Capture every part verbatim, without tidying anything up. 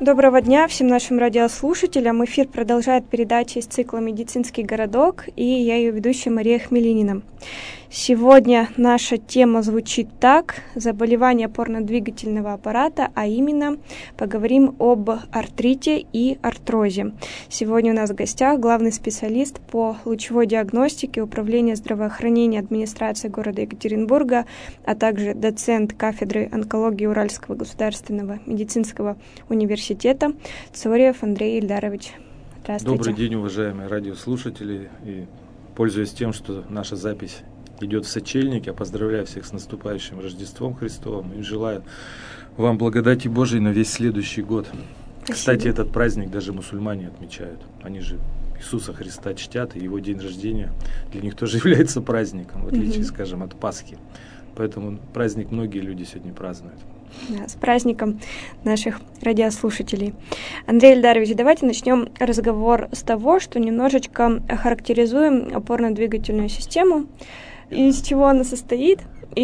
Доброго дня всем нашим радиослушателям. Эфир продолжает передача из цикла «Медицинский городок», и я ее ведущая Мария Хмелинина. Сегодня наша тема звучит так: заболевания опорно-двигательного аппарата, а именно поговорим об артрите и артрозе. Сегодня у нас в гостях главный специалист по лучевой диагностике Управления здравоохранения администрации города Екатеринбурга, а также доцент кафедры онкологии Уральского государственного медицинского университета Цорьев Андрей Ильдарович. Здравствуйте. Добрый день, уважаемые радиослушатели. И пользуясь тем, что наша запись идет в сочельник, я поздравляю всех с наступающим Рождеством Христовым и желаю вам благодати Божией на весь следующий год. Спасибо. Кстати, этот праздник даже мусульмане отмечают. Они же Иисуса Христа чтят, и его день рождения для них тоже является праздником, в отличие, угу. скажем, от Пасхи. Поэтому праздник многие люди сегодня празднуют. Да, с праздником наших радиослушателей. Андрей Ильдарович, давайте начнем разговор с того, что немножечко охарактеризуем опорно-двигательную систему, из чего она состоит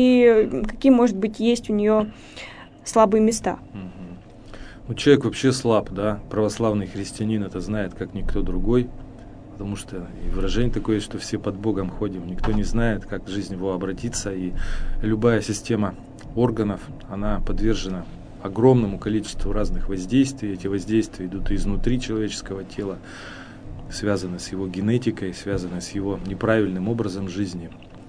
и какие, может быть, есть у нее слабые места. Угу. Ну, человек вообще слаб, да, православный христианин это знает, как никто другой, потому что и выражение такое, что все под Богом ходим, никто не знает, как жизнь его обратится, и любая система органов, она подвержена огромному количеству разных воздействий. Эти воздействия идут изнутри человеческого тела, связаны с его генетикой, связаны с его неправильным образом жизни.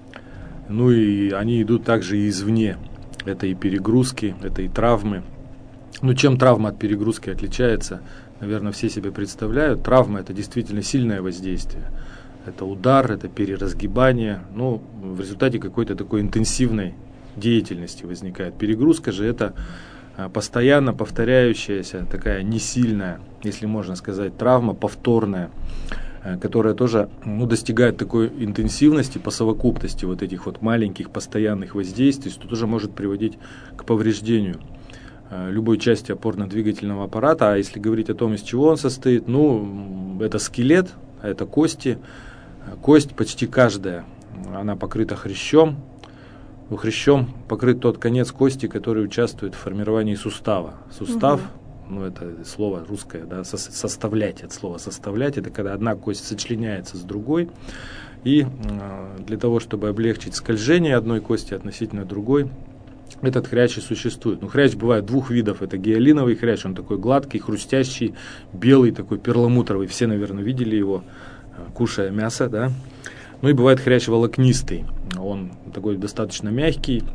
Ну и они идут также и извне. Это и перегрузки, это и травмы. Ну, чем травма от перегрузки отличается, наверное, все себе представляют. Травма – это действительно сильное воздействие. Это удар, это переразгибание. Ну, в результате какой-то такой интенсивной деятельности возникает. Перегрузка же это постоянно повторяющаяся, такая несильная, если можно сказать, травма, повторная, которая тоже ну, достигает такой интенсивности по совокупности вот этих вот маленьких постоянных воздействий, что тоже может приводить к повреждению любой части опорно-двигательного аппарата. А если говорить о том, из чего он состоит, ну, это скелет, это кости. Кость почти каждая, она покрыта хрящом. Ну, хрящом покрыт тот конец кости, который участвует в формировании сустава. Сустав, угу. ну это слово русское, да, со- составлять, от слова составлять, это когда одна кость сочленяется с другой. И э, для того, чтобы облегчить скольжение одной кости относительно другой, этот хрящ и существует. Ну, хрящ бывает двух видов. Это гиалиновый хрящ, он такой гладкий, хрустящий, белый, такой перламутровый. Все, наверное, видели его, кушая мясо, да. Ну и бывает хрящ волокнистый. Он такой достаточно мягкий,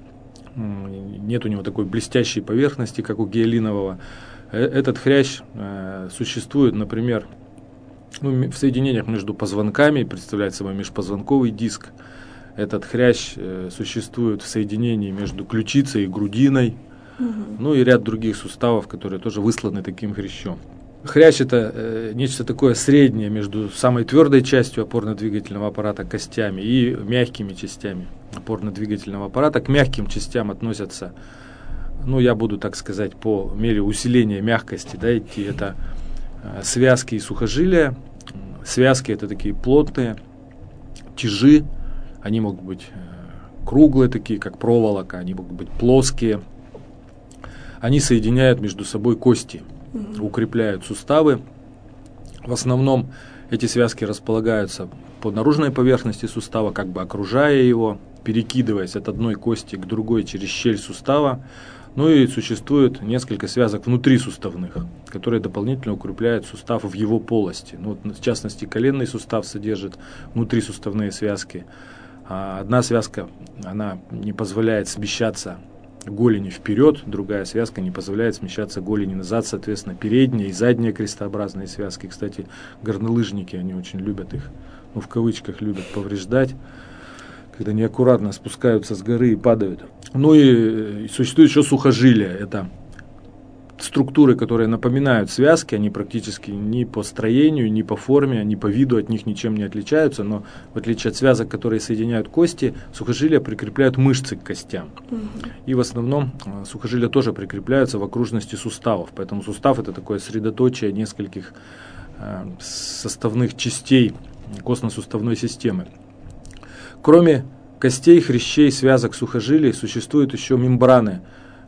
нет у него такой блестящей поверхности, как у гиалинового. Этот хрящ э, существует, например, ну, в соединениях между позвонками, представляет собой межпозвонковый диск. Этот хрящ э, существует в соединении между ключицей и грудиной, угу. ну и ряд других суставов, которые тоже высланы таким хрящом. Хрящ – это э, нечто такое среднее между самой твердой частью опорно-двигательного аппарата, костями, и мягкими частями опорно-двигательного аппарата. К мягким частям относятся, ну, я буду так сказать, по мере усиления мягкости, да, идти. Это э, связки и сухожилия. Связки – это такие плотные, тяжи, они могут быть э, круглые такие, как проволока, они могут быть плоские. Они соединяют между собой кости. Укрепляют суставы. В основном эти связки располагаются по наружной поверхности сустава, как бы окружая его, перекидываясь от одной кости к другой через щель сустава. Ну и существует несколько связок внутрисуставных, которые дополнительно укрепляют сустав в его полости. Ну, вот, в частности, коленный сустав содержит внутрисуставные связки. А одна связка, она не позволяет смещаться голени вперед, другая связка не позволяет смещаться голени назад, соответственно, передние и задние крестообразные связки. Кстати, горнолыжники, они очень любят их, ну, в кавычках, любят повреждать, когда неаккуратно спускаются с горы и падают. Ну и, и существует еще сухожилия. Это структуры, которые напоминают связки, они практически ни по строению, ни по форме, ни по виду от них ничем не отличаются, но в отличие от связок, которые соединяют кости, сухожилия прикрепляют мышцы к костям. Угу. И в основном сухожилия тоже прикрепляются в окружности суставов, поэтому сустав – это такое средоточие нескольких э, составных частей костно-суставной системы. Кроме костей, хрящей, связок, сухожилий существуют еще мембраны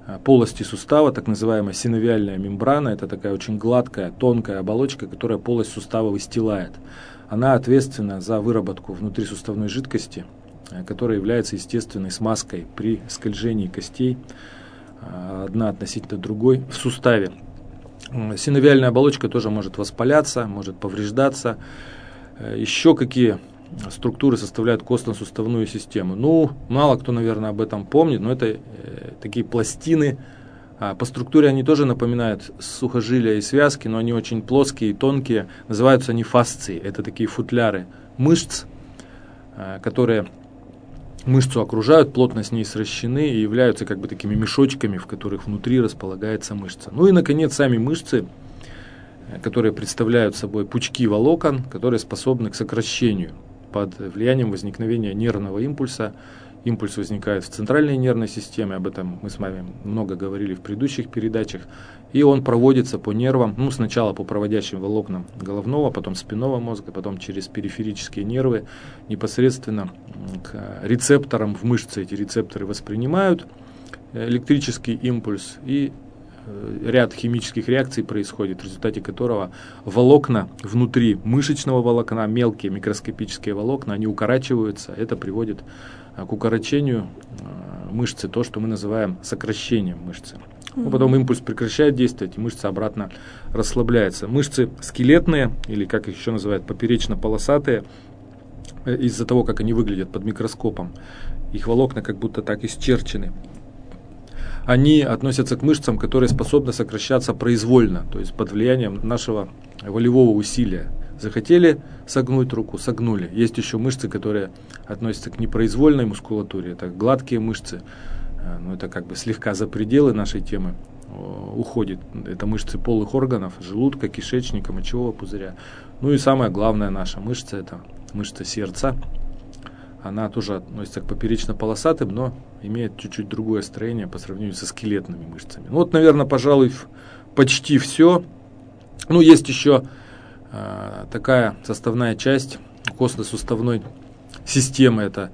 полости сустава, так называемая синовиальная мембрана. Это такая очень гладкая, тонкая оболочка, которая полость сустава выстилает. Она ответственна за выработку внутрисуставной жидкости, которая является естественной смазкой при скольжении костей одна относительно другой в суставе. Синовиальная оболочка тоже может воспаляться, может повреждаться. Еще какие структуры составляют костно-суставную систему? Ну, мало кто, наверное, об этом помнит, но это э, такие пластины. А, по структуре они тоже напоминают сухожилия и связки, но они очень плоские и тонкие. Называются они фасции. Это такие футляры мышц, э, которые мышцу окружают, плотно с ней сращены и являются как бы такими мешочками, в которых внутри располагается мышца. Ну и, наконец, сами мышцы, которые представляют собой пучки волокон, которые способны к сокращению под влиянием возникновения нервного импульса. Импульс возникает в центральной нервной системе, об этом мы с вами много говорили в предыдущих передачах, и он проводится по нервам, ну сначала по проводящим волокнам головного, потом спинного мозга, потом через периферические нервы непосредственно к рецепторам в мышце. Эти рецепторы воспринимают электрический импульс, и ряд химических реакций происходит, в результате которого волокна внутри мышечного волокна, мелкие микроскопические волокна, они укорачиваются. Это приводит к укорочению мышцы, то, что мы называем сокращением мышцы. Mm-hmm. Потом импульс прекращает действовать, и мышца обратно расслабляется. Мышцы скелетные, или как их еще называют, поперечно-полосатые, из-за того, как они выглядят под микроскопом, их волокна как будто так исчерчены. Они относятся к мышцам, которые способны сокращаться произвольно, то есть под влиянием нашего волевого усилия. Захотели согнуть руку, согнули. Есть еще мышцы, которые относятся к непроизвольной мускулатуре, это гладкие мышцы, но это как бы слегка за пределы нашей темы уходит. Это мышцы полых органов, желудка, кишечника, мочевого пузыря. Ну и самая главная наша мышца, это мышца сердца. Она тоже относится к поперечно-полосатым, но имеет чуть-чуть другое строение по сравнению со скелетными мышцами. Ну вот, наверное, пожалуй, почти все. Ну, есть еще э, такая составная часть костно-суставной системы. Это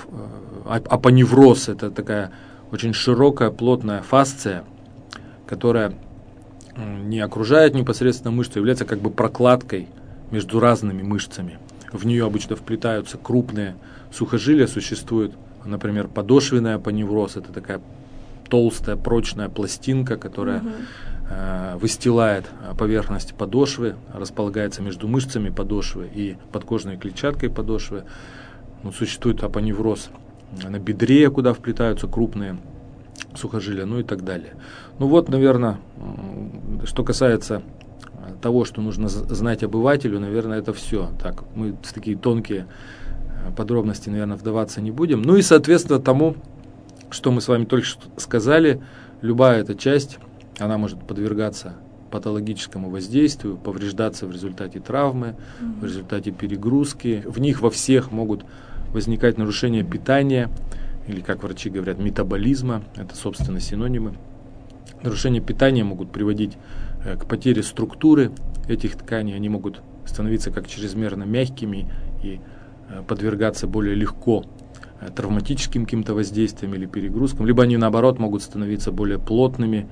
э, апоневроз. Это такая очень широкая, плотная фасция, которая э, не окружает непосредственно мышцу, является как бы прокладкой между разными мышцами. В нее обычно вплетаются крупные сухожилия, существует, например, подошвенный апоневроз, это такая толстая прочная пластинка, которая угу. э, выстилает поверхность подошвы, располагается между мышцами подошвы и подкожной клетчаткой подошвы. Ну, существует апоневроз на бедре, куда вплетаются крупные сухожилия, ну и так далее. Ну вот, наверное, что касается того, что нужно знать обывателю, наверное, это все. Так, мы в такие тонкие подробности, наверное, вдаваться не будем. Ну и, соответственно, тому, что мы с вами только что сказали, любая эта часть, она может подвергаться патологическому воздействию, повреждаться в результате травмы, mm-hmm. в результате перегрузки. В них во всех могут возникать нарушения питания, или, как врачи говорят, метаболизма. Это, собственно, синонимы. Нарушения питания могут приводить к потере структуры этих тканей. Они могут становиться как чрезмерно мягкими и подвергаться более легко травматическим каким-то воздействиям или перегрузкам, либо они, наоборот, могут становиться более плотными,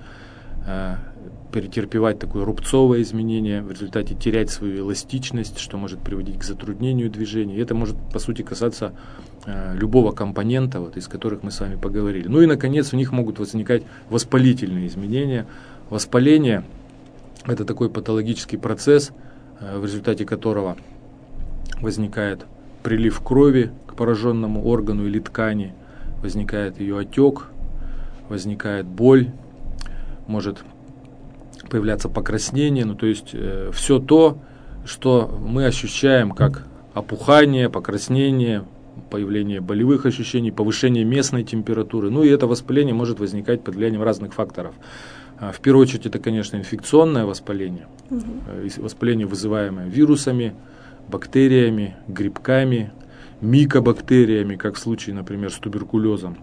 претерпевать такое рубцовое изменение, в результате терять свою эластичность, что может приводить к затруднению движения. И это может, по сути, касаться любого компонента, вот, из которых мы с вами поговорили. Ну и, наконец, в них могут возникать воспалительные изменения. Воспаление – это такой патологический процесс, в результате которого возникает прилив крови к пораженному органу или ткани, возникает ее отек, возникает боль, может появляться покраснение, ну то есть э, все то, что мы ощущаем как опухание, покраснение, появление болевых ощущений, повышение местной температуры, ну и это воспаление может возникать под влиянием разных факторов. В первую очередь это, конечно, инфекционное воспаление, угу. воспаление, вызываемое вирусами, бактериями, грибками, микобактериями, как в случае, например, с туберкулезом.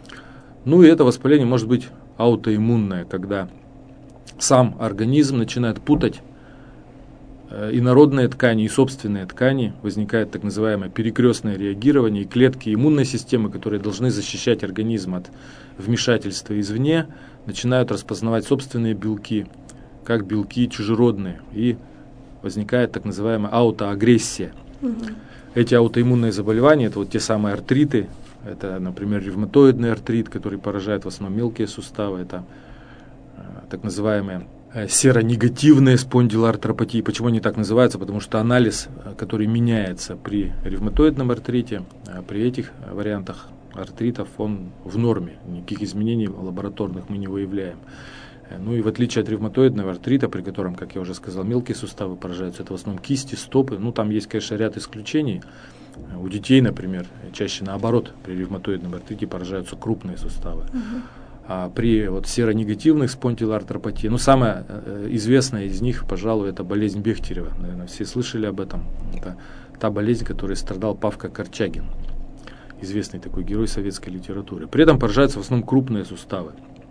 Ну и это воспаление может быть аутоиммунное, когда сам организм начинает путать инородные ткани и собственные ткани, возникает так называемое перекрестное реагирование, и клетки иммунной системы, которые должны защищать организм от вмешательства извне, начинают распознавать собственные белки, как белки чужеродные, и возникает так называемая аутоагрессия. Угу. Эти аутоиммунные заболевания, это вот те самые артриты, это, например, ревматоидный артрит, который поражает в основном мелкие суставы, это э, так называемые серонегативные спондилоартропатии. Почему они так называются? Потому что анализ, который меняется при ревматоидном артрите, при этих вариантах артритов, он в норме. Никаких изменений лабораторных мы не выявляем. Ну и в отличие от ревматоидного артрита, при котором, как я уже сказал, мелкие суставы поражаются, это в основном кисти, стопы. Ну там есть, конечно, ряд исключений. У детей, например, чаще наоборот, при ревматоидном артрите поражаются крупные суставы. Угу. А при вот, серонегативных спондилоартропатии, ну, самая э, известная из них, пожалуй, это болезнь Бехтерева. Наверное, все слышали об этом. Это та болезнь, которой страдал Павка Корчагин, известный такой герой советской литературы. При этом поражаются в основном крупные суставы.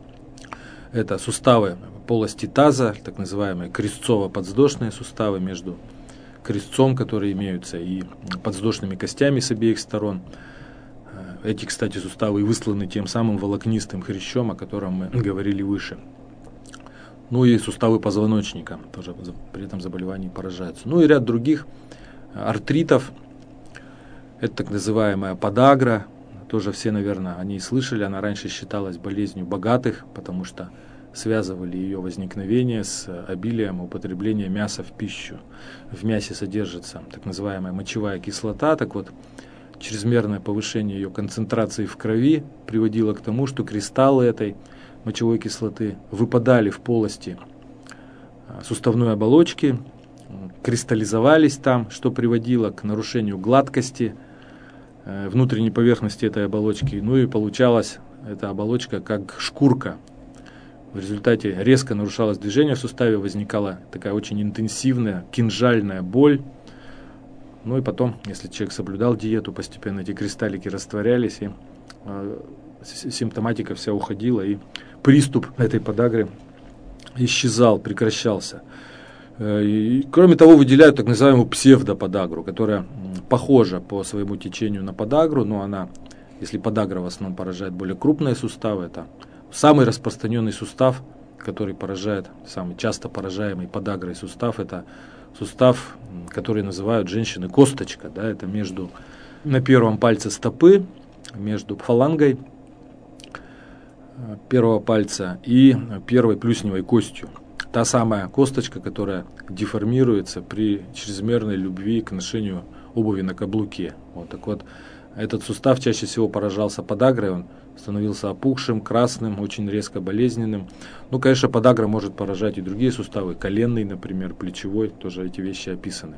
Это суставы полости таза, так называемые крестцово-подвздошные суставы между крестцом, которые имеются, и подвздошными костями с обеих сторон. Эти, кстати, суставы и высланы тем самым волокнистым хрящом, о котором мы говорили выше. Ну и суставы позвоночника тоже при этом заболевании поражаются. Ну и ряд других артритов. Это так называемая подагра. Тоже все, наверное, о ней слышали. Она раньше считалась болезнью богатых, потому что связывали ее возникновение с обилием употребления мяса в пищу. В мясе содержится так называемая мочевая кислота. Так вот, чрезмерное повышение ее концентрации в крови приводило к тому, что кристаллы этой мочевой кислоты выпадали в полости суставной оболочки, кристаллизовались там, что приводило к нарушению гладкости внутренней поверхности этой оболочки. Ну и получалась эта оболочка как шкурка. В результате резко нарушалось движение в суставе, возникала такая очень интенсивная кинжальная боль. Ну и потом, если человек соблюдал диету, постепенно эти кристаллики растворялись, и э, симптоматика вся уходила, и приступ этой подагры исчезал, прекращался. Э, и, кроме того, выделяют так называемую псевдоподагру, которая похожа по своему течению на подагру, но она, если подагра в основном поражает более крупные суставы, это самый распространенный сустав, который поражает, самый часто поражаемый подагрой сустав, это сустав, который называют женщины косточка, да, это между на первом пальце стопы, между фалангой первого пальца и первой плюсневой костью. Та самая косточка, которая деформируется при чрезмерной любви к ношению обуви на каблуке. Вот, так вот, этот сустав чаще всего поражался подагрой, он становился опухшим, красным, очень резко болезненным. Ну, конечно, подагра может поражать и другие суставы, коленный, например, плечевой, тоже эти вещи описаны.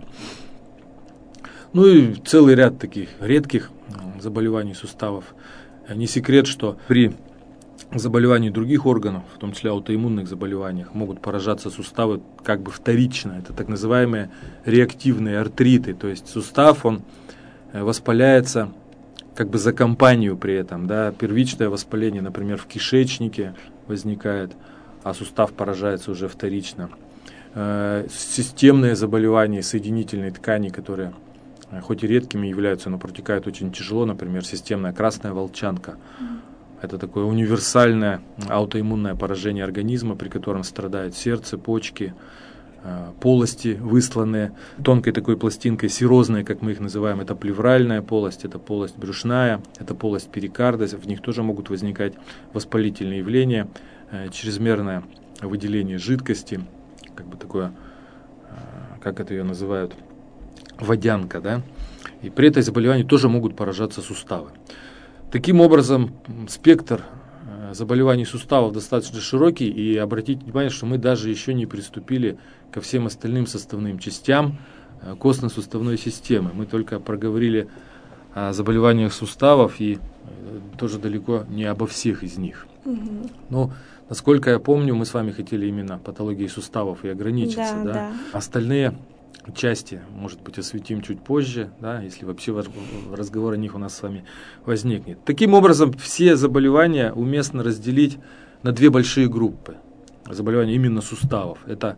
Ну и целый ряд таких редких заболеваний суставов. Не секрет, что при заболевании других органов, в том числе аутоиммунных заболеваниях, могут поражаться суставы как бы вторично. Это так называемые реактивные артриты, то есть сустав, он воспаляется как бы за компанию при этом, да, первичное воспаление, например, в кишечнике возникает, а сустав поражается уже вторично. Э, системные заболевания соединительной ткани, которые хоть и редкими являются, но протекают очень тяжело, например, системная красная волчанка. Это такое универсальное аутоиммунное поражение организма, при котором страдают сердце, почки, полости, высланные тонкой такой пластинкой, серозные, как мы их называем, это плевральная полость, это полость брюшная, это полость перикарда, в них тоже могут возникать воспалительные явления, чрезмерное выделение жидкости, как бы такое, как это ее называют, водянка, да, и при этой заболевании тоже могут поражаться суставы. Таким образом, спектр заболеваний суставов достаточно широкий, и обратите внимание, что мы даже еще не приступили ко всем остальным составным частям костно-суставной системы. Мы только проговорили о заболеваниях суставов и тоже далеко не обо всех из них. Угу. Ну, насколько я помню, мы с вами хотели именно патологии суставов и ограничиться. Да, да? Да. Остальные части, может быть, осветим чуть позже, да, если вообще разговор о них у нас с вами возникнет. Таким образом, все заболевания уместно разделить на две большие группы. Заболевания именно суставов. Это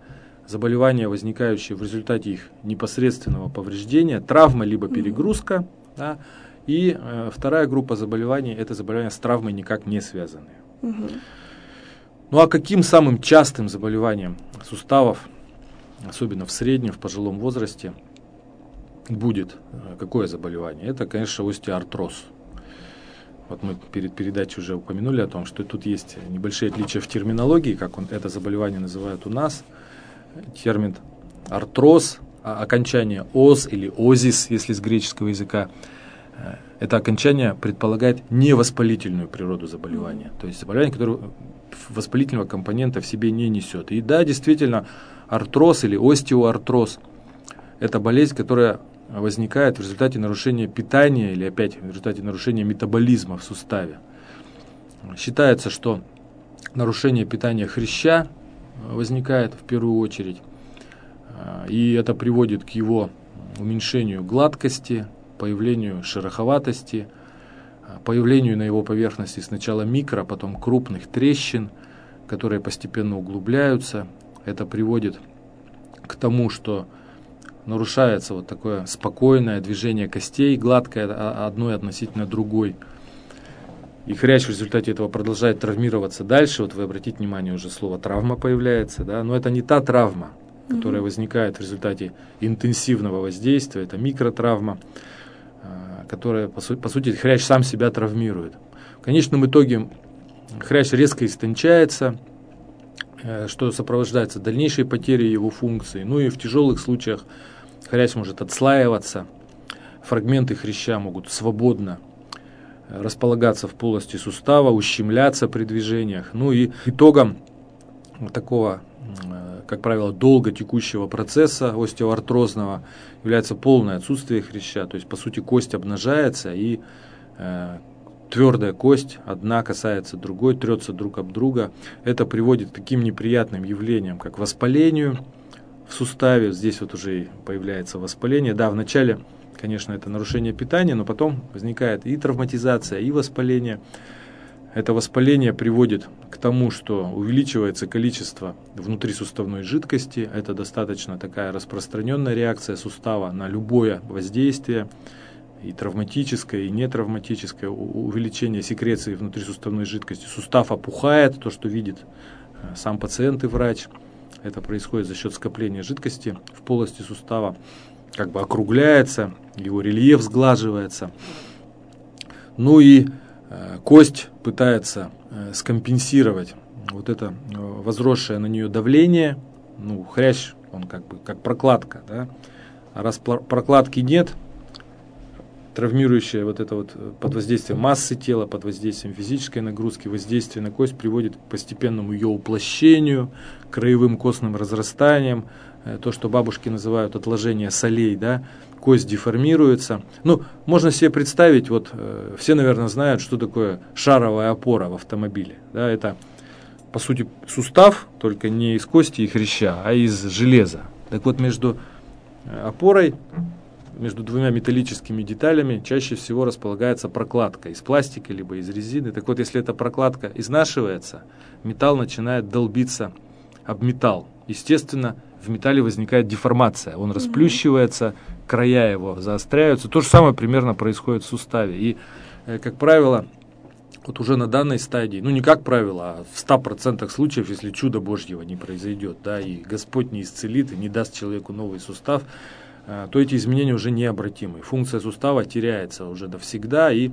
заболевания, возникающие в результате их непосредственного повреждения, травма либо перегрузка. Mm-hmm. Да, и э, вторая группа заболеваний – это заболевания с травмой никак не связанные. Mm-hmm. Ну а каким самым частым заболеванием суставов, особенно в среднем, в пожилом возрасте, будет какое заболевание? Это, конечно, остеоартроз. Вот мы перед передачей уже упомянули о том, что тут есть небольшие отличия в терминологии, как он, это заболевание называют у нас. Термин артроз, окончание оз или озис, если с греческого языка, это окончание предполагает невоспалительную природу заболевания. То есть заболевание, которое воспалительного компонента в себе не несет. И да, действительно, артроз или остеоартроз – это болезнь, которая возникает в результате нарушения питания или опять в результате нарушения метаболизма в суставе. Считается, что нарушение питания хряща возникает в первую очередь, и это приводит к его уменьшению гладкости, появлению шероховатости, появлению на его поверхности сначала микро, потом крупных трещин, которые постепенно углубляются. Это приводит к тому, что нарушается вот такое спокойное движение костей, гладкое одной относительно другой. И хрящ в результате этого продолжает травмироваться дальше. Вот вы обратите внимание, уже слово травма появляется, да? Но это не та травма, которая mm-hmm. возникает в результате интенсивного воздействия. Это микротравма, которая, по, су- по сути, хрящ сам себя травмирует. В конечном итоге хрящ резко истончается, что сопровождается дальнейшей потерей его функции. Ну и в тяжелых случаях хрящ может отслаиваться, фрагменты хряща могут свободно располагаться в полости сустава, ущемляться при движениях. Ну и итогом такого, как правило, долго текущего процесса остеоартрозного является полное отсутствие хряща. То есть, по сути, кость обнажается, и э, твердая кость одна касается другой, трется друг об друга. Это приводит к таким неприятным явлениям, как воспалению в суставе. Здесь вот уже появляется воспаление. Да, вначале, конечно, это нарушение питания, но потом возникает и травматизация, и воспаление. Это воспаление приводит к тому, что увеличивается количество внутрисуставной жидкости. Это достаточно такая распространенная реакция сустава на любое воздействие, и травматическое, и нетравматическое, увеличение секреции внутрисуставной жидкости. Сустав опухает, то, что видит сам пациент и врач. Это происходит за счет скопления жидкости в полости сустава. Как бы округляется, его рельеф сглаживается. Ну и э, кость пытается э, скомпенсировать вот это э, возросшее на нее давление. Ну, хрящ, он как бы как прокладка, да? А раз прокладки нет, травмирующая вот это вот под воздействием массы тела, под воздействием физической нагрузки, воздействие на кость приводит к постепенному ее уплощению, краевым костным разрастаниям, то, что бабушки называют отложение солей, да, кость деформируется. Ну, можно себе представить, вот все, наверное, знают, что такое шаровая опора в автомобиле. Да, это, по сути, сустав, только не из кости и хряща, а из железа. Так вот, между опорой, между двумя металлическими деталями чаще всего располагается прокладка из пластика либо из резины. Так вот, если эта прокладка изнашивается, металл начинает долбиться об металл. Естественно, в металле возникает деформация. Он расплющивается, края его заостряются. То же самое примерно происходит в суставе. И, как правило, вот уже на данной стадии, ну не как правило, а в ста процентах случаев, если чудо Божьего не произойдет, да, и Господь не исцелит и не даст человеку новый сустав, то эти изменения уже необратимы. Функция сустава теряется уже навсегда, и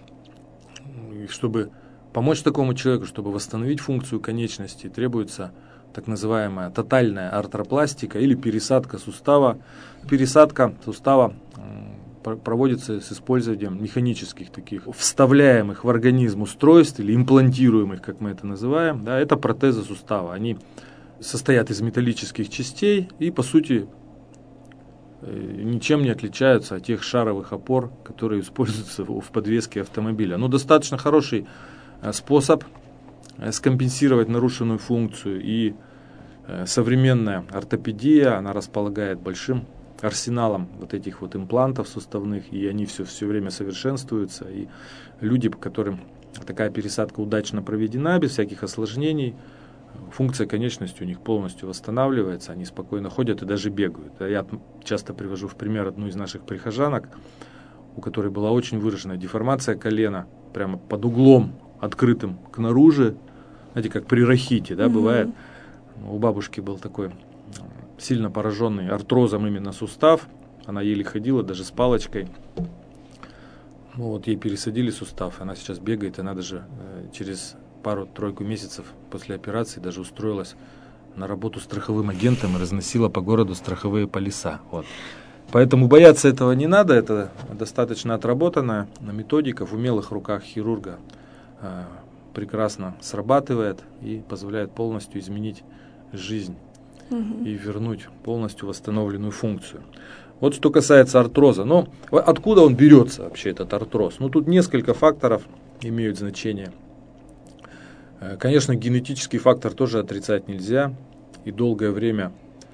чтобы помочь такому человеку, чтобы восстановить функцию конечности, требуется так называемая тотальная артропластика или пересадка сустава. Пересадка сустава проводится с использованием механических таких вставляемых в организм устройств или имплантируемых, как мы это называем. Да, это протезы сустава. Они состоят из металлических частей и, по сути, ничем не отличаются от тех шаровых опор, которые используются в подвеске автомобиля. Но достаточно хороший способ скомпенсировать нарушенную функцию, и современная ортопедия, она располагает большим арсеналом вот этих вот имплантов суставных, и они все, все время совершенствуются, и люди, по которым такая пересадка удачно проведена, без всяких осложнений, функция конечности у них полностью восстанавливается, они спокойно ходят и даже бегают. Я часто привожу в пример одну из наших прихожанок, у которой была очень выраженная деформация колена, прямо под углом, открытым к наружу, знаете, как при рахите, да, mm-hmm. бывает. У бабушки был такой сильно пораженный артрозом именно сустав, она еле ходила, даже с палочкой. Ну, вот ей пересадили сустав, она сейчас бегает, она даже э, через пару-тройку месяцев после операции даже устроилась на работу страховым агентом и разносила по городу страховые полиса. Вот. Поэтому бояться этого не надо, это достаточно отработанная методика в умелых руках хирурга э, прекрасно срабатывает и позволяет полностью изменить жизнь угу. и вернуть полностью восстановленную функцию. Вот что касается артроза. Но откуда он берется вообще, этот артроз? Ну, тут несколько факторов имеют значение. Конечно, генетический фактор тоже отрицать нельзя. И долгое время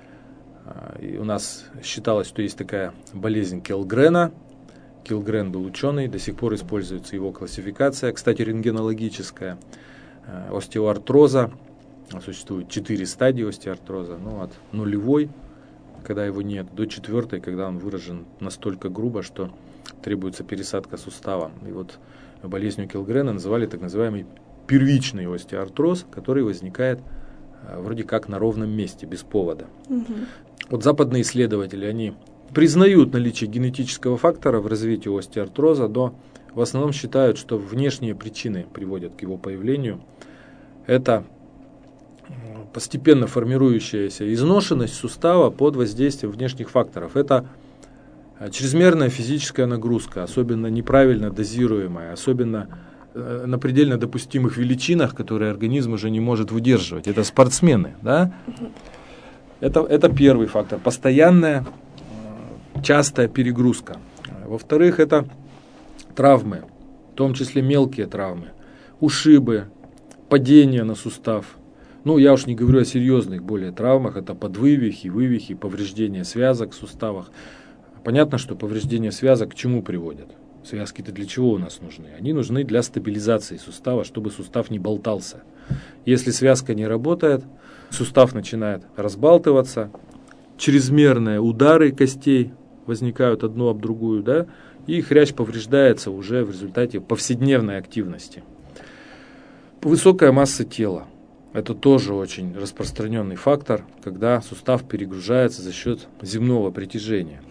и у нас считалось, что есть такая болезнь Килгрена. Килгрен был ученый, до сих пор используется его классификация. Кстати, рентгенологическая остеоартроза. Существует четыре стадии остеоартроза. Ну, от нулевой, когда его нет, до четвертой, когда он выражен настолько грубо, что требуется пересадка сустава. И вот болезнью Килгрена называли так называемый первичный остеоартроз, который возникает а, вроде как на ровном месте, без повода. Угу. Вот западные исследователи, они признают наличие генетического фактора в развитии остеоартроза, но в основном считают, что внешние причины приводят к его появлению. Это постепенно формирующаяся изношенность сустава под воздействием внешних факторов. Это чрезмерная физическая нагрузка, особенно неправильно дозируемая, особенно на предельно допустимых величинах, которые организм уже не может выдерживать. Это спортсмены, да? Это, это первый фактор. Постоянная, частая перегрузка. Во-вторых, это травмы, в том числе мелкие травмы, ушибы, падение на сустав. Ну, я уж не говорю о серьезных более травмах, это подвывихи, вывихи, повреждения связок в суставах. Понятно, что повреждения связок к чему приводят? Связки-то для чего у нас нужны? Они нужны для стабилизации сустава, чтобы сустав не болтался. Если связка не работает, сустав начинает разбалтываться, чрезмерные удары костей возникают одну об другую, да, и хрящ повреждается уже в результате повседневной активности. Высокая масса тела. Это тоже очень распространенный фактор, когда сустав перегружается за счет земного притяжения.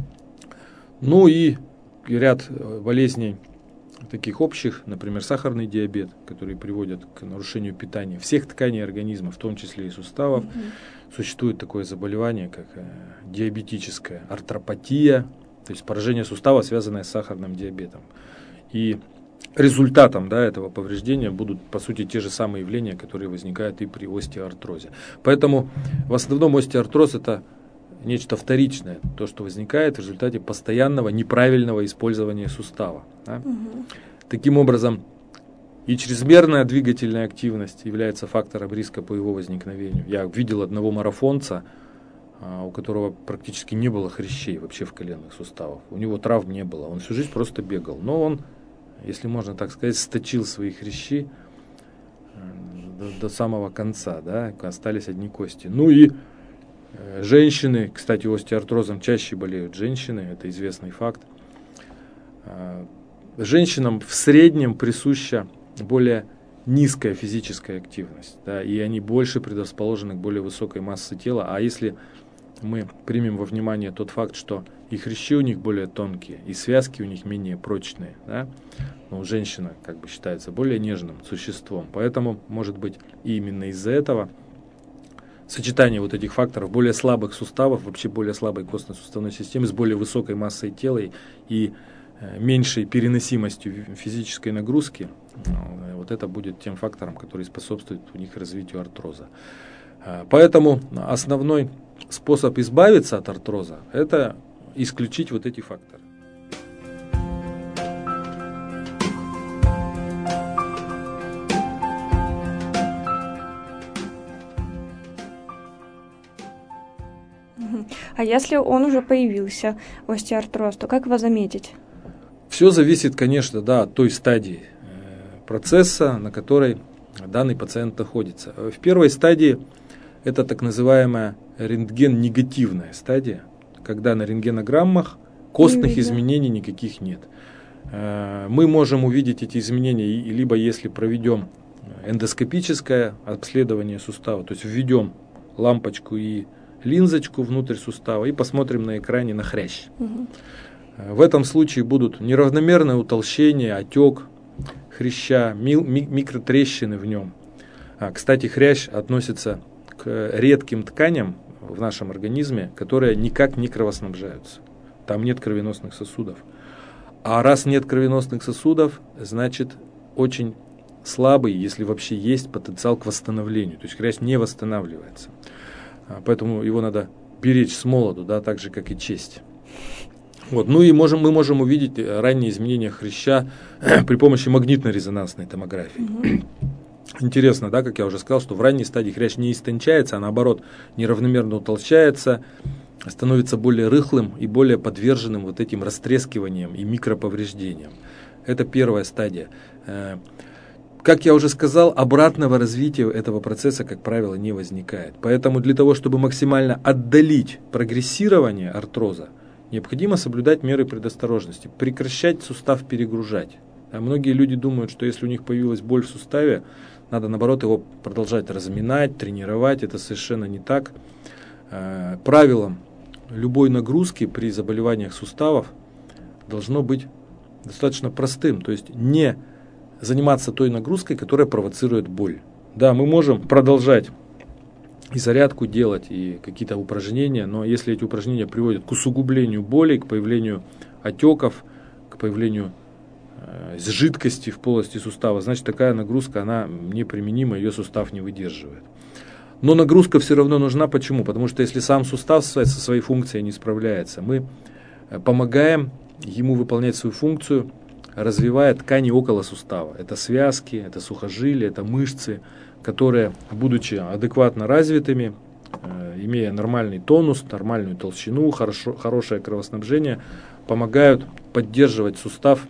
Ну и ряд болезней таких общих, например, сахарный диабет, которые приводят к нарушению питания всех тканей организма, в том числе и суставов. Mm-hmm. Существует такое заболевание, как диабетическая артропатия, то есть поражение сустава, связанное с сахарным диабетом. И результатом, да, этого повреждения будут, по сути, те же самые явления, которые возникают и при остеоартрозе. Поэтому в основном остеоартроз – это нечто вторичное, то, что возникает в результате постоянного неправильного использования сустава. Да? Угу. Таким образом, и чрезмерная двигательная активность является фактором риска по его возникновению. Я видел одного марафонца, у которого практически не было хрящей вообще в коленных суставах. У него травм не было, он всю жизнь просто бегал. Но он, если можно так сказать, сточил свои хрящи до, до самого конца, да, остались одни кости. Ну и э, женщины, кстати, остеоартрозом чаще болеют женщины, это известный факт. Э, женщинам в среднем присуща более низкая физическая активность, да, и они больше предрасположены к более высокой массе тела. А если мы примем во внимание тот факт, что и хрящи у них более тонкие, и связки у них менее прочные, да? Но женщина как бы считается более нежным существом, поэтому, может быть, и именно из-за этого сочетание вот этих факторов, более слабых суставов, вообще более слабой костно-суставной системы с более высокой массой тела и э, меньшей переносимостью физической нагрузки, э, вот это будет тем фактором, который способствует у них развитию артроза. Э, поэтому основной способ избавиться от артроза – это исключить вот эти факторы. А если он уже появился, остеоартроз, то как его заметить? Все зависит, конечно, да, от той стадии процесса, на которой данный пациент находится. В первой стадии это так называемая рентген-негативная стадия, когда на рентгенограммах костных изменений никаких нет. Мы можем увидеть эти изменения, либо если проведем эндоскопическое обследование сустава, то есть введем лампочку и линзочку внутрь сустава и посмотрим на экране на хрящ. Угу. В этом случае будут неравномерное утолщение, отек хряща, ми- ми- микротрещины в нем. А, кстати, хрящ относится к редким тканям в нашем организме, которые никак не кровоснабжаются. Там нет кровеносных сосудов. А раз нет кровеносных сосудов, значит очень слабый, если вообще есть потенциал к восстановлению. То есть хрящ не восстанавливается. Поэтому его надо беречь с молоду, да, так же, как и честь. Вот. Ну и можем, мы можем увидеть ранние изменения хряща при помощи магнитно-резонансной томографии. Mm-hmm. Интересно, да, как я уже сказал, что в ранней стадии хрящ не истончается, а наоборот неравномерно утолщается, становится более рыхлым и более подверженным вот этим растрескиваниям и микроповреждениям. Это первая стадия. Как я уже сказал, обратного развития этого процесса, как правило, не возникает. Поэтому для того, чтобы максимально отдалить прогрессирование артроза, необходимо соблюдать меры предосторожности, прекращать сустав перегружать. А многие люди думают, что если у них появилась боль в суставе, надо наоборот его продолжать разминать, тренировать. Это совершенно не так. Правилом любой нагрузки при заболеваниях суставов должно быть достаточно простым. То есть не заниматься той нагрузкой, которая провоцирует боль. Да, мы можем продолжать и зарядку делать, и какие-то упражнения, но если эти упражнения приводят к усугублению боли, к появлению отеков, к появлению э, жидкости в полости сустава, значит такая нагрузка, она неприменима, ее сустав не выдерживает. Но нагрузка все равно нужна. Почему? Потому что если сам сустав со своей функцией не справляется, мы помогаем ему выполнять свою функцию, развивая ткани около сустава. Это связки, это сухожилия, это мышцы, которые, будучи адекватно развитыми, э, имея нормальный тонус, нормальную толщину, хорошо, хорошее кровоснабжение, помогают поддерживать сустав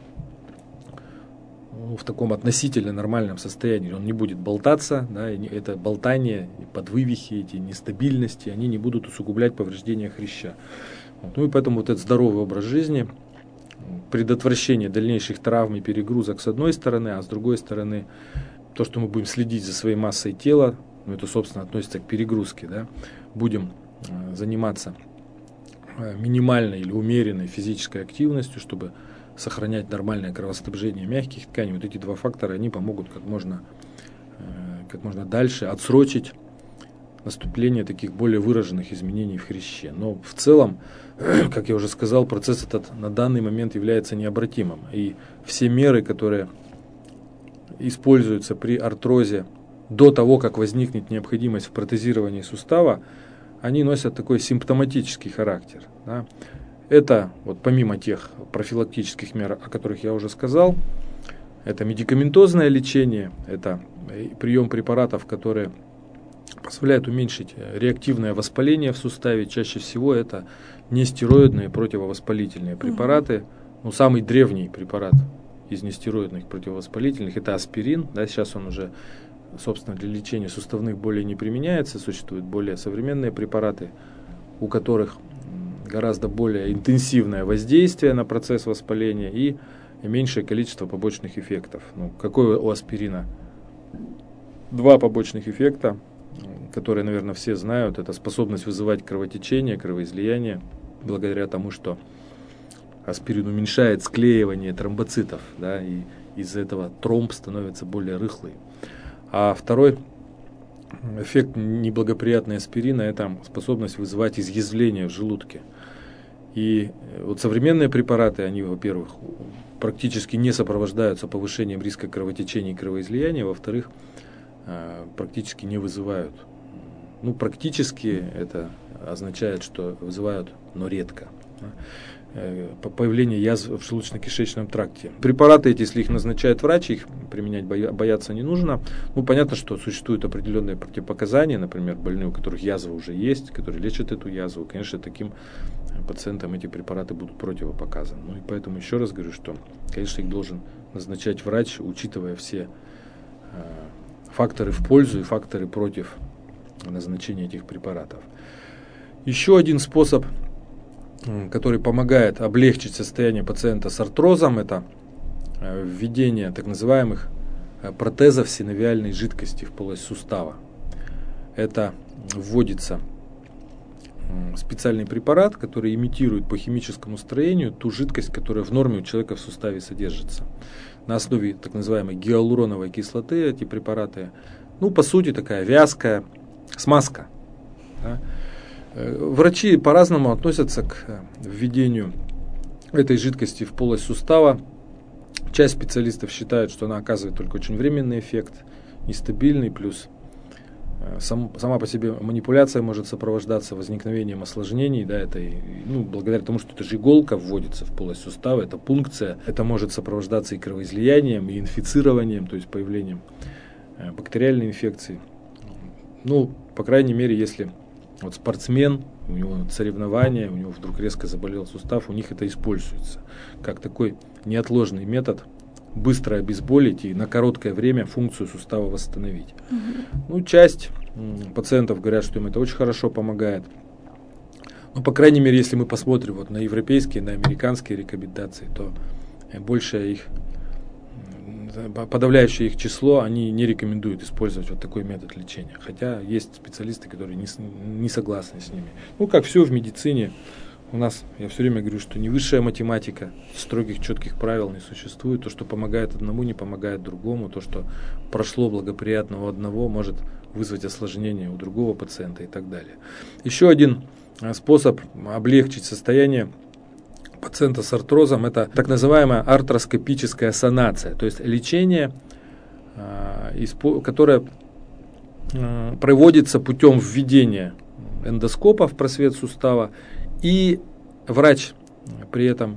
ну, в таком относительно нормальном состоянии. Он не будет болтаться, да, и это болтание, подвывихи, эти нестабильности, они не будут усугублять повреждения хряща. Вот. Ну и поэтому вот этот здоровый образ жизни, предотвращение дальнейших травм и перегрузок с одной стороны, а с другой стороны то, что мы будем следить за своей массой тела, ну это, собственно, относится к перегрузке, да, будем э, заниматься э, минимальной или умеренной физической активностью, чтобы сохранять нормальное кровоснабжение мягких тканей. Вот эти два фактора, они помогут как можно, э, как можно дальше отсрочить наступление таких более выраженных изменений в хряще. Но в целом, как я уже сказал, процесс этот на данный момент является необратимым. И все меры, которые используются при артрозе до того, как возникнет необходимость в протезировании сустава, они носят такой симптоматический характер. Да. Это, вот помимо тех профилактических мер, о которых я уже сказал, это медикаментозное лечение, это прием препаратов, которые позволяют уменьшить реактивное воспаление в суставе. Чаще всего это нестероидные противовоспалительные препараты. Ну, самый древний препарат из нестероидных противовоспалительных это аспирин. Да, сейчас он уже, собственно, для лечения суставных болей не применяется. Существуют более современные препараты, у которых гораздо более интенсивное воздействие на процесс воспаления и меньшее количество побочных эффектов. Ну, какое у аспирина? Два побочных эффекта, которые, наверное, все знают. Это способность вызывать кровотечение, кровоизлияние, благодаря тому, что аспирин уменьшает склеивание тромбоцитов, да, и из-за этого тромб становится более рыхлый. А второй эффект неблагоприятный аспирина – это способность вызывать изъязвление в желудке. И вот современные препараты, они, во-первых, практически не сопровождаются повышением риска кровотечения и кровоизлияния, во-вторых, практически не вызывают. Ну, практически это означает, что вызывают, но редко. Появление язв в желудочно-кишечном тракте. Препараты эти, если их назначает врач, их применять бояться не нужно. Ну, понятно, что существуют определенные противопоказания, например, больные, у которых язва уже есть, которые лечат эту язву. Конечно, таким пациентам эти препараты будут противопоказаны. Ну, и поэтому еще раз говорю, что, конечно, их должен назначать врач, учитывая все факторы в пользу и факторы против назначения этих препаратов. Еще один способ, который помогает облегчить состояние пациента с артрозом, это введение так называемых протезов синовиальной жидкости в полость сустава. Это вводится специальный препарат, который имитирует по химическому строению ту жидкость, которая в норме у человека в суставе содержится. На основе так называемой гиалуроновой кислоты эти препараты, ну, по сути, такая вязкая смазка. Да. Врачи по-разному относятся к введению этой жидкости в полость сустава. Часть специалистов считает, что она оказывает только очень временный эффект, нестабильный, плюс сам, сама по себе манипуляция может сопровождаться возникновением осложнений, да, это, ну, благодаря тому, что это же иголка вводится в полость сустава, это пункция, это может сопровождаться и кровоизлиянием, и инфицированием, то есть появлением бактериальной инфекции. Ну, по крайней мере, если вот спортсмен, у него соревнования, у него вдруг резко заболел сустав, у них это используется как такой неотложный метод быстро обезболить и на короткое время функцию сустава восстановить. Mm-hmm. Ну, часть м, пациентов говорят, что им это очень хорошо помогает. Но, по крайней мере, если мы посмотрим вот на европейские, на американские рекомендации, то большая их, подавляющее их число, они не рекомендуют использовать вот такой метод лечения. Хотя есть специалисты, которые не, не согласны с ними. Ну, как все в медицине, у нас, я все время говорю, что не высшая математика, строгих, четких правил не существует. То, что помогает одному, не помогает другому. То, что прошло благоприятно у одного, может вызвать осложнение у другого пациента и так далее. Еще один способ облегчить состояние пациента с артрозом — это так называемая артроскопическая санация, то есть лечение, которое проводится путем введения эндоскопа в просвет сустава, и врач при этом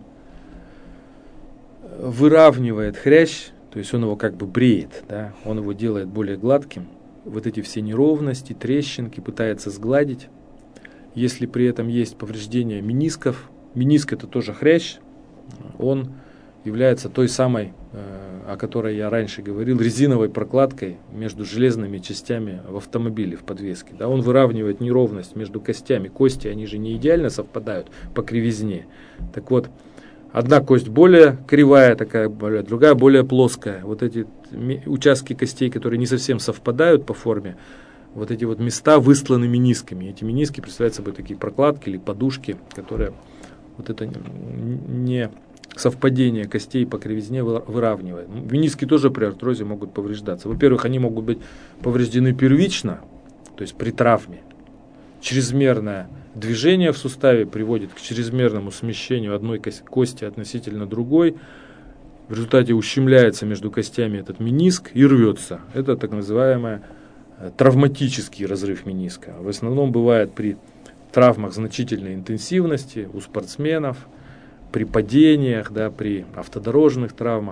выравнивает хрящ, то есть он его как бы бреет, да, он его делает более гладким, вот эти все неровности, трещинки пытается сгладить. Если при этом есть повреждение менисков, мениск — это тоже хрящ, он является той самой, о которой я раньше говорил, резиновой прокладкой между железными частями в автомобиле, в подвеске. Да, он выравнивает неровность между костями. Кости, они же не идеально совпадают по кривизне. Так вот, одна кость более кривая, такая, другая более плоская. Вот эти участки костей, которые не совсем совпадают по форме, вот эти вот места высланы менисками. Эти мениски представляют собой такие прокладки или подушки, которые вот это не совпадение костей по кривизне выравнивает. Мениски тоже при артрозе могут повреждаться. Во-первых, они могут быть повреждены первично, то есть при травме. Чрезмерное движение в суставе приводит к чрезмерному смещению одной кости относительно другой. В результате ущемляется между костями этот мениск и рвется. Это так называемый травматический разрыв мениска. В основном бывает при травмах значительной интенсивности у спортсменов, при падениях, да, при автодорожных травмах.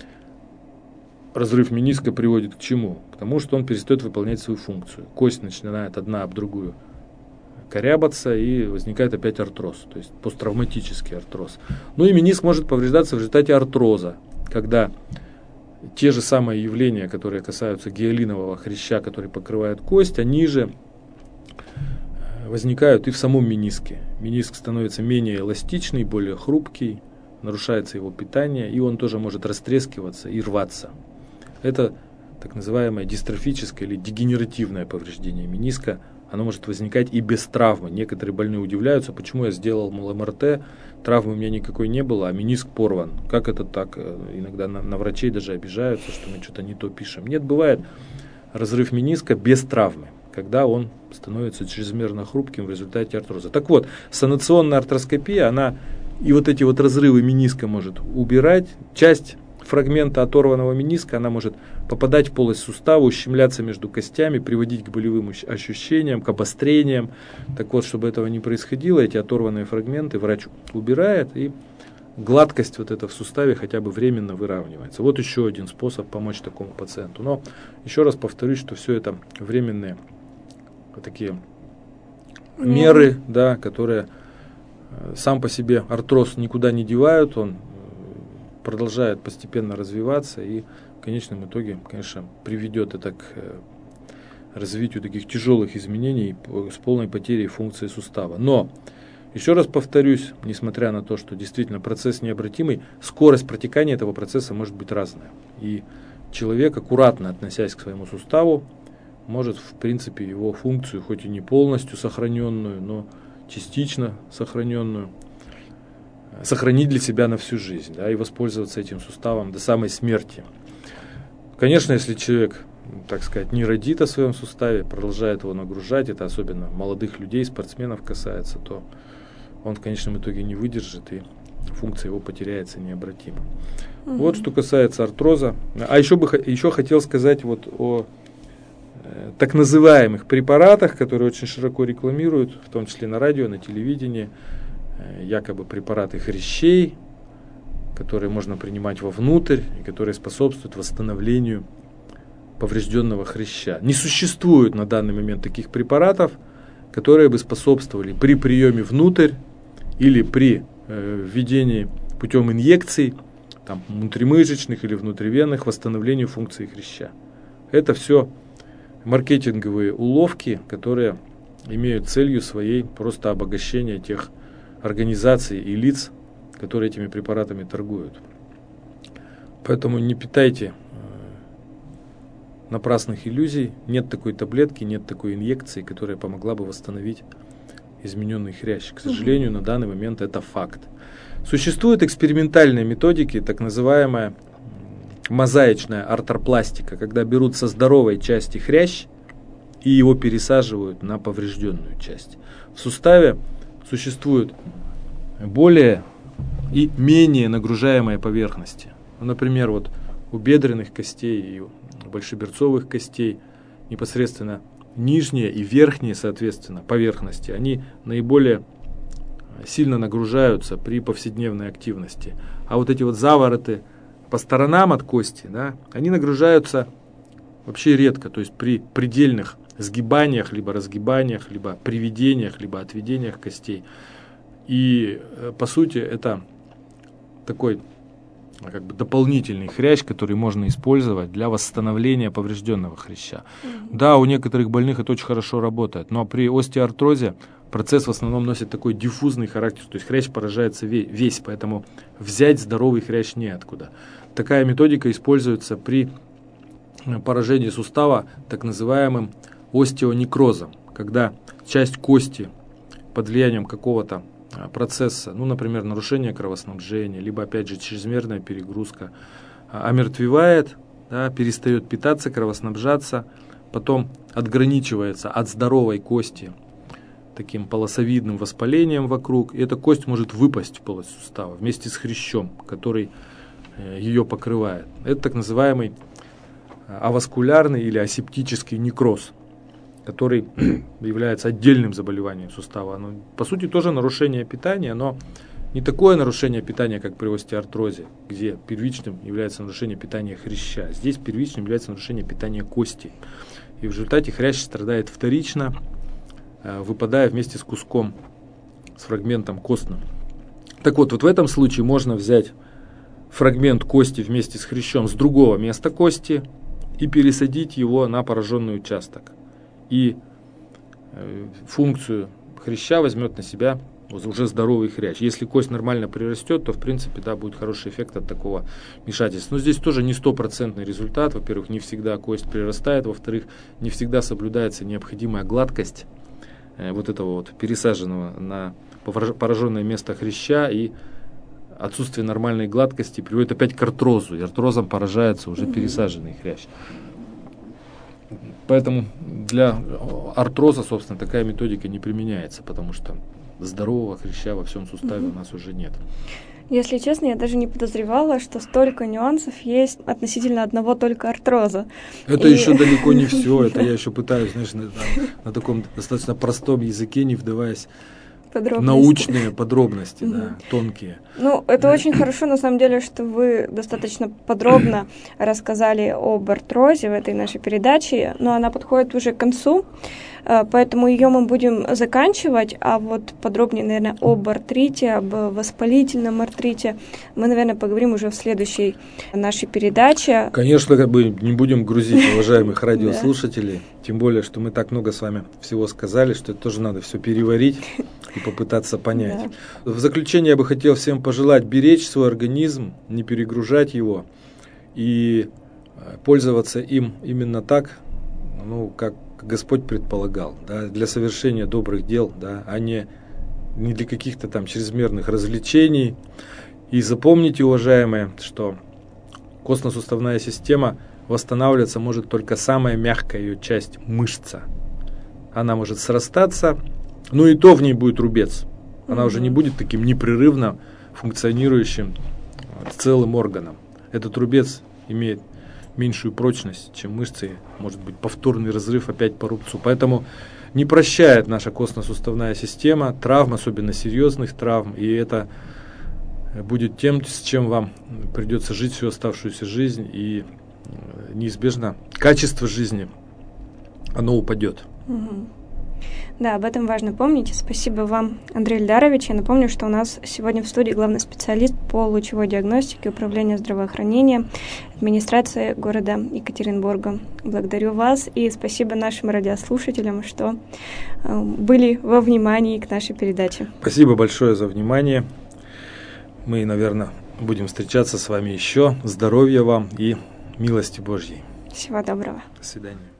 Разрыв мениска приводит к чему? К тому, что он перестает выполнять свою функцию. Кость начинает одна об другую корябаться, и возникает опять артроз, то есть посттравматический артроз. Ну и мениск может повреждаться в результате артроза, когда те же самые явления, которые касаются гиалинового хряща, который покрывает кость, они же возникают и в самом мениске. Мениск становится менее эластичный, более хрупкий, нарушается его питание, и он тоже может растрескиваться и рваться. Это так называемое дистрофическое или дегенеративное повреждение мениска. Оно может возникать и без травмы. Некоторые больные удивляются, почему я сделал, мол, эм эр тэ, травмы у меня никакой не было, а мениск порван. Как это так? Иногда на, на врачей даже обижаются, что мы что-то не то пишем. Нет, бывает разрыв мениска без травмы, когда он становится чрезмерно хрупким в результате артроза. Так вот, санационная артроскопия, она и вот эти вот разрывы мениска может убирать. Часть фрагмента оторванного мениска, она может попадать в полость сустава, ущемляться между костями, приводить к болевым ощущениям, к обострениям. Так вот, чтобы этого не происходило, эти оторванные фрагменты врач убирает, и гладкость вот эта в суставе хотя бы временно выравнивается. Вот еще один способ помочь такому пациенту. Но еще раз повторюсь, что все это временные такие меры, да, которые сам по себе артроз никуда не девают, он продолжает постепенно развиваться, и в конечном итоге, конечно, приведет это к развитию таких тяжелых изменений с полной потерей функции сустава. Но, еще раз повторюсь, несмотря на то, что действительно процесс необратимый, скорость протекания этого процесса может быть разная. И человек, аккуратно относясь к своему суставу, может, в принципе, его функцию, хоть и не полностью сохраненную, но частично сохраненную, сохранить для себя на всю жизнь, да, и воспользоваться этим суставом до самой смерти. Конечно, если человек, так сказать, не родит о своем суставе, продолжает его нагружать, это особенно молодых людей, спортсменов касается, то он в конечном итоге не выдержит, и функция его потеряется необратимо. Угу. Вот что касается артроза. А еще бы еще хотел сказать вот о э, так называемых препаратах, которые очень широко рекламируют, в том числе на радио, на телевидении, э, якобы препараты хрящей, которые можно принимать вовнутрь и которые способствуют восстановлению поврежденного хряща. Не существует на данный момент таких препаратов, которые бы способствовали при приеме внутрь или при э, введении путем инъекций, там, внутримышечных или внутривенных, восстановлению функции хряща. Это все маркетинговые уловки, которые имеют целью своей просто обогащение тех организаций и лиц, которые этими препаратами торгуют. Поэтому не питайте э, напрасных иллюзий. Нет такой таблетки, нет такой инъекции, которая помогла бы восстановить измененный хрящ. К сожалению, на данный момент это факт. Существуют экспериментальные методики, так называемая мозаичная артропластика, когда берут со здоровой части хрящ и его пересаживают на поврежденную часть. В суставе существуют более и менее нагружаемые поверхности. Например, вот у бедренных костей и у большеберцовых костей непосредственно нижние и верхние, соответственно, поверхности, они наиболее сильно нагружаются при повседневной активности. А вот эти вот завороты по сторонам от кости, да, они нагружаются вообще редко, то есть при предельных сгибаниях, либо разгибаниях, либо приведениях, либо отведениях костей. И, по сути, это такой как бы дополнительный хрящ, который можно использовать для восстановления поврежденного хряща. Mm-hmm. Да, у некоторых больных это очень хорошо работает, но при остеоартрозе процесс в основном носит такой диффузный характер, то есть хрящ поражается весь, поэтому взять здоровый хрящ неоткуда. Такая методика используется при поражении сустава так называемым остеонекрозом, когда часть кости под влиянием какого-то процесса, ну, например, нарушение кровоснабжения, либо, опять же, чрезмерная перегрузка, омертвевает, да, перестает питаться, кровоснабжаться, потом отграничивается от здоровой кости таким полосовидным воспалением вокруг, и эта кость может выпасть в полость сустава вместе с хрящом, который э, ее покрывает. Это так называемый аваскулярный или асептический некроз, который является отдельным заболеванием сустава. Оно, по сути, тоже нарушение питания, но не такое нарушение питания, как при остеоартрозе, где первичным является нарушение питания хряща. Здесь первичным является нарушение питания кости. И в результате хрящ страдает вторично, выпадая вместе с куском, с фрагментом костным. Так вот, вот в этом случае можно взять фрагмент кости вместе с хрящом с другого места кости и пересадить его на пораженный участок. И э, функцию хряща возьмет на себя уже здоровый хрящ. Если кость нормально прирастет, то в принципе да, будет хороший эффект от такого вмешательства. Но здесь тоже не стопроцентный результат. Во-первых, не всегда кость прирастает, во-вторых, не всегда соблюдается необходимая гладкость э, вот этого вот пересаженного на пораженное место хряща, и отсутствие нормальной гладкости приводит опять к артрозу, и артрозом поражается уже пересаженный хрящ. Поэтому для артроза, собственно, такая методика не применяется, потому что здорового хряща во всем суставе mm-hmm. у нас уже нет. Если честно, я даже не подозревала, что столько нюансов есть относительно одного только артроза. Это и... еще далеко не все. Это я еще пытаюсь, знаешь, на, на таком достаточно простом языке, не вдаваясь подробности. Научные подробности, да, тонкие. Ну, это очень хорошо, на самом деле, что вы достаточно подробно рассказали об артрозе в этой нашей передаче, но она подходит уже к концу, поэтому ее мы будем заканчивать, а вот подробнее, наверное, об артрите, об воспалительном артрите мы, наверное, поговорим уже в следующей нашей передаче. Конечно, как бы не будем грузить уважаемых радиослушателей, тем более, что мы так много с вами всего сказали, что это тоже надо все переварить и попытаться понять. Да. В заключение я бы хотел всем пожелать беречь свой организм, не перегружать его и пользоваться им именно так, ну, как Господь предполагал, да, для совершения добрых дел, да, а не, не для каких-то там чрезмерных развлечений. И запомните, уважаемые, что костно-суставная система восстанавливаться может только самая мягкая ее часть – мышца. Она может срастаться, но и то в ней будет рубец. Она mm-hmm. уже не будет таким непрерывно функционирующим целым органом. Этот рубец имеет меньшую прочность, чем мышцы, может быть повторный разрыв опять по рубцу. Поэтому не прощает наша костно-суставная система травм, особенно серьезных травм, и это будет тем, с чем вам придется жить всю оставшуюся жизнь, и неизбежно качество жизни, оно упадет. Угу. Да, об этом важно помнить. Спасибо вам, Андрей Ильдарович. Я напомню, что у нас сегодня в студии главный специалист по лучевой диагностике Управления здравоохранения администрации города Екатеринбурга. Благодарю вас и спасибо нашим радиослушателям, что э, были во внимании к нашей передаче. Спасибо большое за внимание. Мы, наверное, будем встречаться с вами еще. Здоровья вам и милости Божьей. Всего доброго. До свидания.